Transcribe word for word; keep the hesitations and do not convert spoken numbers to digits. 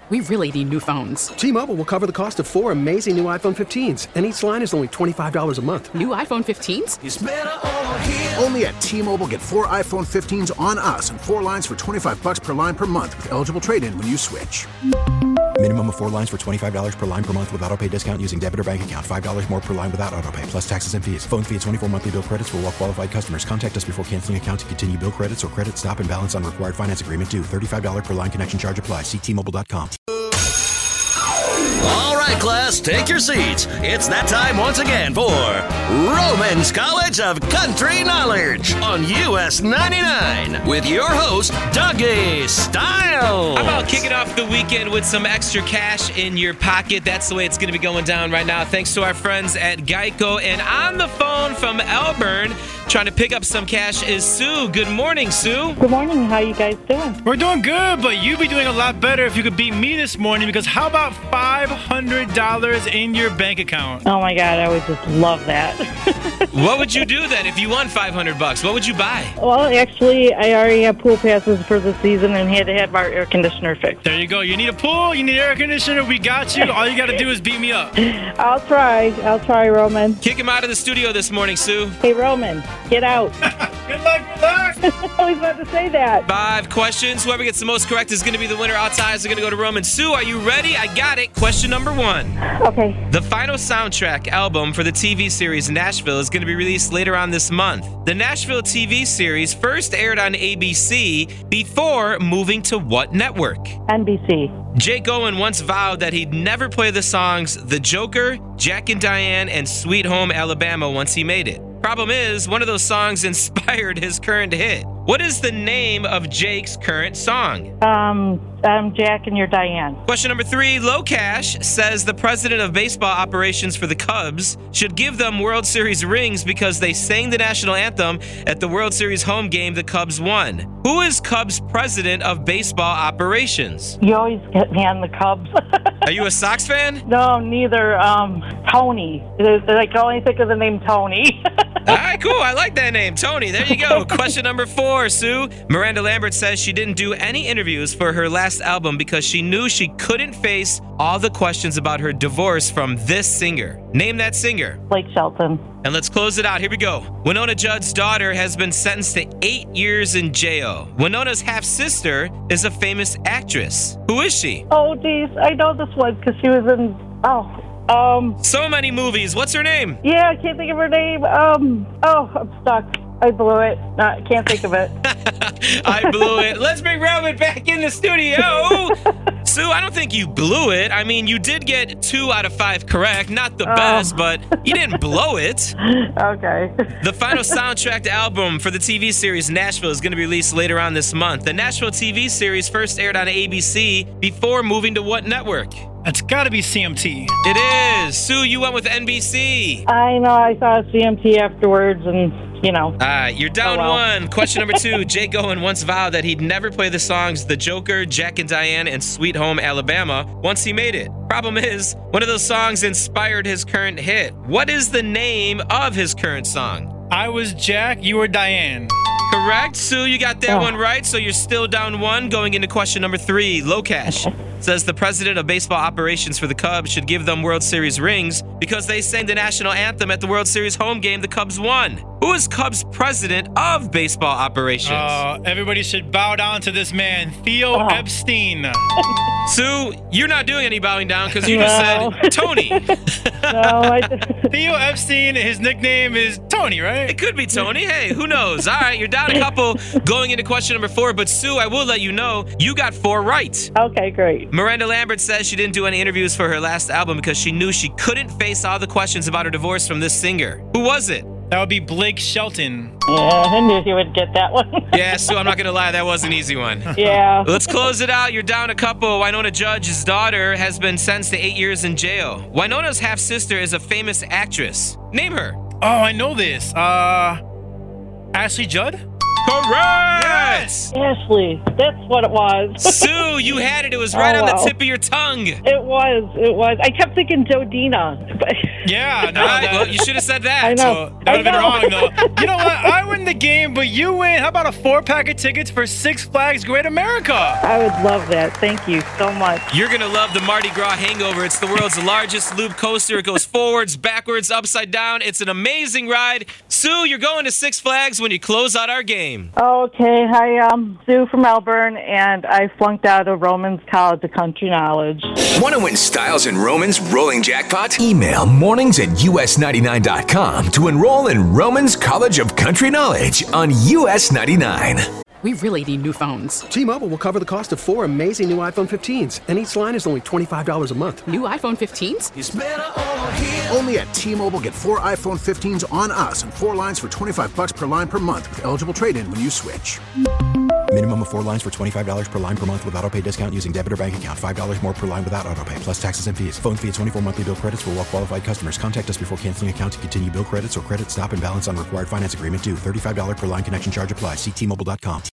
we really need new phones. T-Mobile will cover the cost of four amazing new iPhone fifteens, and each line is only twenty-five dollars a month. New iPhone fifteens? It's better over here. Only at T-Mobile, get four iPhone fifteens on us and four lines for twenty-five bucks per line per month with eligible trade-in when you switch. Minimum of four lines for twenty-five dollars per line per month with autopay discount using debit or bank account. five dollars more per line without autopay, plus taxes and fees. Phone fee at twenty-four monthly bill credits for well-qualified customers. Contact us before canceling account to continue bill credits or credit stop and balance on required finance agreement due. thirty-five dollars per line connection charge applies. See T Mobile dot com. All right, class, take your seats. It's that time once again for Roman's College of Country Knowledge on U S ninety-nine with your host, Dougie Styles. How about kicking off the weekend with some extra cash in your pocket? That's the way it's going to be going down right now. Thanks to our friends at Geico. And on the phone from Elburn, trying to pick up some cash is Sue. Good morning, Sue. Good morning. How you guys doing? We're doing good, but you'd be doing a lot better if you could beat me this morning, because how about five hundred dollars in your bank account? Oh my God, I would just love that. What would you do then if you won five hundred bucks? What would you buy? Well, actually, I already have pool passes for the season and had to have our air conditioner fixed. There you go. You need a pool, you need air conditioner, we got you. All you got to do is beat me up. I'll try. I'll try, Roman. Kick him out of the studio this morning, Sue. Hey, Roman, get out. Good luck, good luck. I was about to say that. Five questions. Whoever gets the most correct is going to be the winner. All ties are going to go to Roman. Sue, are you ready? I got it. Question number one. Okay. The final soundtrack album for the T V series Nashville is going to be released later on this month. The Nashville T V series first aired on A B C before moving to what network? N B C. Jake Owen once vowed that he'd never play the songs The Joker, Jack and Diane, and Sweet Home Alabama once he made it. Problem is, one of those songs inspired his current hit. What is the name of Jake's current song? Um, I'm Jack and you're Diane. Question number three. Locash says the president of baseball operations for the Cubs should give them World Series rings because they sang the national anthem at the World Series home game the Cubs won. Who is Cubs president of baseball operations? You always get me on the Cubs. Are you a Sox fan? No, neither. Um, Tony. I can only think of the name Tony. All right, cool. I like that name, Tony. There you go. Question number four, Sue. Miranda Lambert says she didn't do any interviews for her last album because she knew she couldn't face all the questions about her divorce from this singer. Name that singer. Blake Shelton. And let's close it out. Here we go. Winona Judd's daughter has been sentenced to eight years in jail. Winona's half-sister is a famous actress. Who is she? Oh, geez. I know this one because she was in... Oh, um... So many movies. What's her name? Yeah, I can't think of her name. Um... Oh, I'm stuck. I blew it. No, I can't think of it. I blew it. Let's bring Roman back in the studio. Sue, I don't think you blew it. I mean, you did get two out of five correct. Not the oh. best, but you didn't blow it. Okay. The final soundtrack album for the T V series Nashville is going to be released later on this month. The Nashville T V series first aired on A B C before moving to what network? It's got to be C M T. It is. Sue, you went with N B C. I know. I saw C M T afterwards, and, you know. All right, you're down oh, well. one. Question number two. Jake Owen once vowed that he'd never play the songs The Joker, Jack and Diane, and Sweet Home Alabama once he made it. Problem is, one of those songs inspired his current hit. What is the name of his current song? I was Jack, you were Diane. Correct. Sue, you got that oh. one right, so you're still down one. Going into question number three. Locash says the president of baseball operations for the Cubs should give them World Series rings because they sang the national anthem at the World Series home game the Cubs won. Who is Cubs president of baseball operations? Uh, everybody should bow down to this man, Theo oh. Epstein. Sue, you're not doing any bowing down because you no. just said Tony. No, I just... Theo Epstein, his nickname is Tony, right? It could be Tony. Hey, who knows? All right, you're down a couple going into question number four. But Sue, I will let you know, you got four right. Okay, great. Miranda Lambert says she didn't do any interviews for her last album because she knew she couldn't face all the questions about her divorce from this singer. Who was it? That would be Blake Shelton. Yeah, I knew you would get that one. Yeah, Sue, I'm not going to lie. That was an easy one. Yeah. Let's close it out. You're down a couple. Winona Judd's daughter has been sentenced to eight years in jail. Winona's half-sister is a famous actress. Name her. Oh, I know this. Uh, Ashley Judd? Correct! Ashley, that's what it was. Sue, you had it. It was right Oh, on wow. the tip of your tongue. It was. It was. I kept thinking Jodina. Yeah, no, All right, that- well, you should have said that. I know. So that would have been I wrong, know. though. You know what? I win the game, but you win. How about a four-pack of tickets for Six Flags Great America? I would love that. Thank you so much. You're going to love the Mardi Gras Hangover. It's the world's largest loop coaster. It goes forwards, backwards, upside down. It's an amazing ride. Sue, you're going to Six Flags when you close out our game. Okay. Hi, I'm Sue from Melbourne, and I flunked out of Romans College of Country Knowledge. Want to win Styles and Roman's rolling jackpot? Email mornings at U S ninety-nine dot com to enroll in Roman's College of Country Knowledge on U S ninety-nine. We really need new phones. T-Mobile will cover the cost of four amazing new iPhone fifteens, and each line is only twenty-five dollars a month. New iPhone fifteens? Only at T-Mobile, get four iPhone fifteens on us and four lines for twenty-five bucks per line per month with eligible trade-in when you switch. Minimum of four lines for twenty-five dollars per line per month with auto pay discount using debit or bank account. five dollars more per line without auto pay, plus taxes and fees. Phone fee at twenty-four monthly bill credits for well-qualified customers. Contact us before canceling account to continue bill credits or credit stop and balance on required finance agreement due. thirty-five dollars per line connection charge applies. See T Mobile dot com.